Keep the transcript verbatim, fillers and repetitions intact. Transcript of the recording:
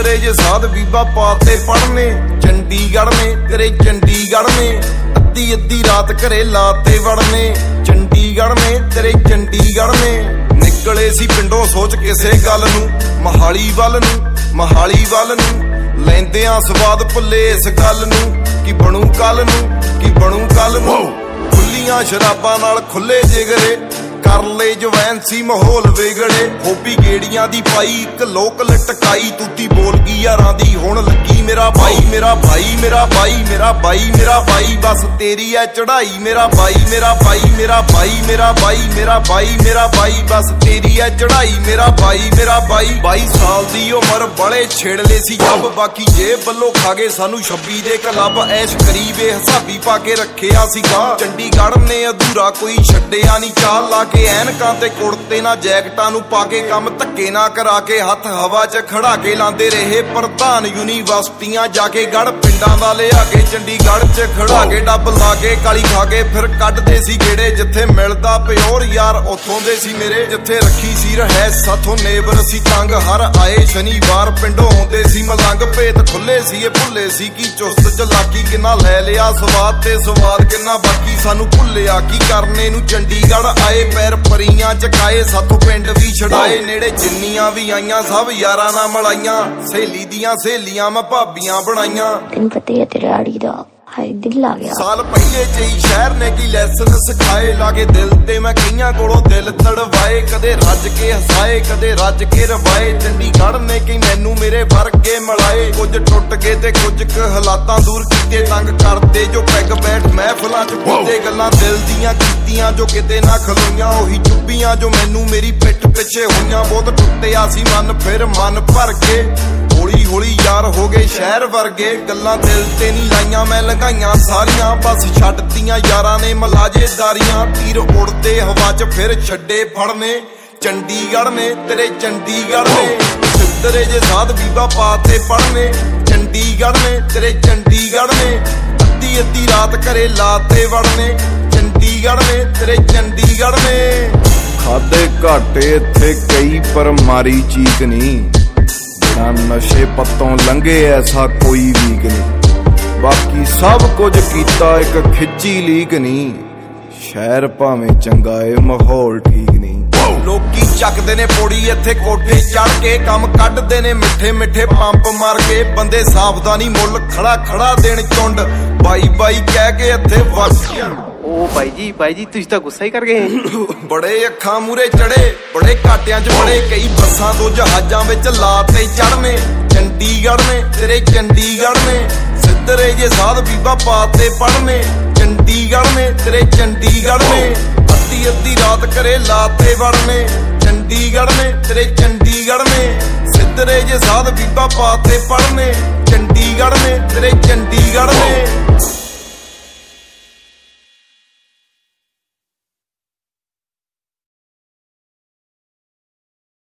सिद्धरे जे साध बीबा पाते पढ़ने चंडीगढ़ में तेरे चंडीगढ़ में अद्धी अद्धी रात घरे लाते वड़ने चंडीगढ़ में तेरे चंडीगढ़ में निकले सी पिंडों सोच किसे गल नूं मोहाली वल नूं मोहाली वल नूं लैंदियां स्वाद भुल्ले इस गल नूं कि बनू कल नूं कि बनू कल नूं खुलियां शराबां नाल खुले जिगरे कर ले जवैन सी माहौल विगड़े होबी गेड़ियां दी पाई एक लोक लटकाई तूती बोल गई यारां दी हुण लगी मेरा भाई मेरा भाई मेरा भाई मेरा भाई मेरा भाई बस तेरी है चढ़ाई मेरा भाई मेरा भाई मेरा भाई मेरा भाई मेरा भाई मेरा भाई बस तेरी है चढ़ाई मेरा भाई मेरा भाई बाई साल दी उमर बड़े छेड़ ले सी जब बाकी जेब वल्लों खा गए सानू छब्बी दे क्लब ऐश करीबे हिसाबी पा के रखिया सीगा चंडीगढ़ ने अधूरा कोई छड्डिया नहीं चाल ला के ਐਨਕਾਂ ਤੇ ਕੁੜਤੇ ਨਾ ਜੈਕਟਾਂ ਨੂੰ ਪਾ ਕੇ ਕੰਮ ਧੱਕੇ ਨਾ ਕਰਾ ਕੇ ਹੱਥ ਹਵਾ 'ਚ ਖੜਾ ਕੇ ਲਾਂਦੇ ਰਹੇ ਪ੍ਰਧਾਨ ਯੂਨੀਵਰਸਿਟੀਆਂ ਜਾ ਕੇ ਗੜ ਪਿੰਡਾਂ ਦਾ ਲਿਆ ਕੇ ਚੰਡੀਗੜ੍ਹ 'ਚ ਖੜਾ ਕੇ ਡੱਬ ਲਾ ਕੇ ਕਾਲੀ ਖਾ ਕੇ ਫਿਰ ਕੱਢਦੇ ਸੀ ਗੇੜੇ ਜਿੱਥੇ ਮਿਲਦਾ ਪਿਓਰ ਯਾਰ ਉੱਥੋਂ ਦੇ ਸੀ ਮੇਰੇ ਜਿੱਥੇ ਰੱਖੀ ਸੀ ਰਹਿ ਸਾਥੋਂ ਨੇਬਰ ਸੀ ਤੰਗ ਹਰ ਆਏ ਸ਼ਨੀਵਾਰ ਪਿੰਡੋਂ ਆਉਂਦੇ ਸੀ ਮਲੰਗ ਭੇਤ ਖੁੱਲੇ ਸੀ ਇਹ ਭੁੱਲੇ ਸੀ ਕੀ ਚੁਸਤ ਚਲਾਕੀ ਕਿੰਨਾ ਲੈ ਲਿਆ ਸਵਾਦ ਤੇ ਸਵਾਦ ਕਿੰਨਾ ਬਾਕੀ ਸਾਨੂੰ ਭੁੱਲਿਆ ਕੀ ਕਰਨੇ ਨੂੰ ਚੰਡੀਗੜ੍ਹ ਆਏ ਪੈਰ ਪਰੀਆਂ ਚਕਾਏ ਸਾਥੋਂ ਪਿੰਡ ਵੀ ਛੜਾਏ ਨੇੜੇ ਜਿੰਨੀਆਂ ਵੀ ਆਈਆਂ ਸਭ ਯਾਰਾਂ ਨਾਲ ਮਲਾਈਆਂ ਸਹੇਲੀ ਦੀਆਂ ਸਹੇਲੀਆਂ ਮੈਂ ਭਾਬੀਆਂ ਬਣਾਈਆਂ ਤੈਨੂੰ ਪਤਾ ਹੈ ਤੇਰੇ ਆੜੀ ਦਾ ਹਾਏ ਦਿਲ ਆ ਗਿਆ ਸਾਲ ਪਹਿਲੇ ਜਈ ਸ਼ਹਿਰ ਨੇ ਕੀ ਲੈਸਨ ਸਿਖਾਏ ਲਾਗੇ ਦਿਲ ਤੇ ਮੈਂ ਕਈਆਂ ਕੋਲੋਂ ਦਿਲ ਤੜਵਾਏ ਕਦੇ ਰੱਜ ਕੇ ਹਸਾਏ ਕਦੇ ਰੱਜ ਕੇ ਰਵਾਏ ਚੰਡੀਗੜ੍ਹ ਨੇ ਕੀ ਮੈਨੂੰ ਮੇਰੇ ਵਰਗੇ ਮਲਾਏ ਕੁਝ ਟੁੱਟ ਕੇ ਤੇ ਕੁਝ ਕੁ ਹਾਲਾਤਾਂ ਦੂਰ ਕੀਤੇ ਤੰਗ ਕਰਦੇ ਜੋ ਪੈਗ ਬੈਠ ਮਹਿਫਲਾਂ 'ਚ ਕੀਤੇ ਗੱਲਾਂ ਦਿਲ ਦੀਆਂ ਕੀਤੀਆਂ ਜੋ ਕਿਤੇ ਨਾ ਖਲੋਈਆਂ ਉਹੀ ਚੁੱਭੀਆਂ ਜੋ ਮੈਨੂੰ ਮੇਰੀ ਪਿੱਠ ਪਿੱਛੇ ਹੋਈਆਂ ਬਹੁਤ ਟੁੱਟਿਆ ਸੀ ਮਨ ਫਿਰ ਮਨ ਭਰ ਕੇ ਹੌਲੀ ਹੌਲੀ ਯਾਰ ਹੋ ਗਏ ਸ਼ਹਿਰ ਵਰਗੇ ਗੱਲਾਂ ਦਿਲ ਤੇ ਨਹੀਂ ਲਾਈਆਂ ਮੈਂ ਲੰਘਾਈਆਂ ਸਾਰੀਆਂ ਬਸ ਛੱਡਤੀਆਂ ਯਾਰਾਂ ਨੇ ਮਲਾਜੇਦਾਰੀਆਂ ਤੀਰ ਉੜਦੇ ਹਵਾ 'ਚ ਫਿਰ ਛੱਡੇ ਫੜਨੇ ਚੰਡੀਗੜ੍ਹ ਨੇ ਤੇਰੇ ਚੰਡੀਗੜ੍ਹ ਨੇ ਸਿੱਧਰੇ ਜੇ ਸਾਧ ਬੀਬਾ ਪਾਤੇ ਪੜਨੇ ਚੰਡੀਗੜ੍ਹ ਨੇ ਤੇਰੇ ਚੰਡੀਗੜ੍ਹ ਨੇ ਅੱਧੀ ਅੱਧੀ ਰਾਤ ਘਰੇ ਲਾਤੇ ਵੜਨੇ ਚੰਡੀਗੜ੍ਹ ਨੇ ਤੇਰੇ ਚੰਡੀਗੜ੍ਹ ਨੇ ਖਾਦੇ ਘਾਟੇ ਇੱਥੇ ਕਈ ਪਰ ਮਾਰੀ ਚੀਕ ਨਹੀਂ ਨਾ ਨਸ਼ੇ ਪੱਤੋਂ ਲੰਘੇ ਐਸਾ ਕੋਈ ਵੀਕ ਨਹੀਂ ਬਾਕੀ ਸਭ ਕੁਝ ਕੀਤਾ ਇੱਕ ਖਿੱਚੀ ਲੀਕ ਨਹੀਂ ਸ਼ਹਿਰ ਭਾਵੇਂ ਚੰਗਾ ਏ ਮਾਹੌਲ ਠੀਕ ਨਹੀਂ ਲੋਕੀ ਚੱਕਦੇ ਨੇ ਪੌੜੀ ਇੱਥੇ ਕੋਠੇ ਚੜ ਕੇ ਕੰਮ ਕੱਢਦੇ ਨੇ ਮਿੱਠੇ ਮਿੱਠੇ ਪੰਪ ਮਾਰ ਕੇ ਬੰਦੇ ਸਾਵਧਾਨੀ ਮੁੱਲ ਖੜਾ ਖੜਾ ਦੇਣ ਚੁੰਡ ਬਾਈ ਬਾਈ ਕਹਿ ਕੇ ਇੱਥੇ ਵਸੀਆਂ ओ भाई जी भाई जी तुझ तो गुस्सा ही कर गए बड़े अखां मूरे चढ़े बड़े घाटियां च बड़े कई बसां तो जहाजां विच लाते चढ़ने चंडीगढ़ ने तेरे चंडीगढ़ ने सिद्धरे जे साध बीबा पाते पढ़ने चंडीगढ़ ने तेरे चंडीगढ़ ने अद्धी अद्धी रात घरे लाते वड़ने चंडीगढ़ ने तेरे चंडीगढ़ ने सिद्धरे जे साध बीबा पाते पढ़ने चंडीगढ़ ने तेरे चंडीगढ़ ने